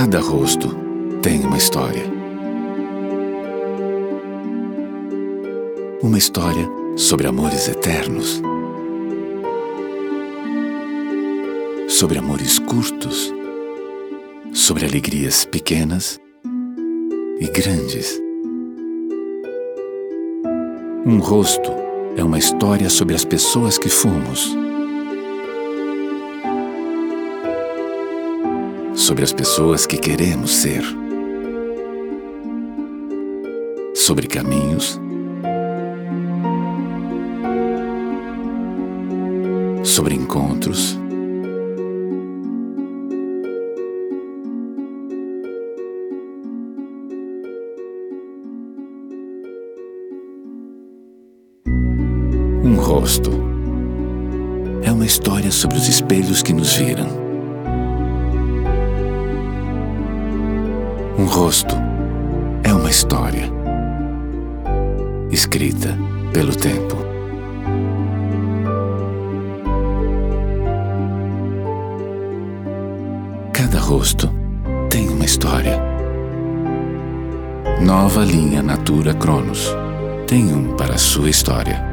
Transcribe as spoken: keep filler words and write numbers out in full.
Cada rosto tem uma história. Uma história sobre amores eternos, sobre amores curtos, sobre alegrias pequenas e grandes. Um rosto é uma história sobre as pessoas que fomos, sobre as pessoas que queremos ser, sobre caminhos, sobre encontros, um rosto é uma história sobre os espelhos que nos viram. Um rosto é uma história escrita pelo tempo. Cada rosto tem uma história. Nova linha Natura Cronos tem um para a sua história.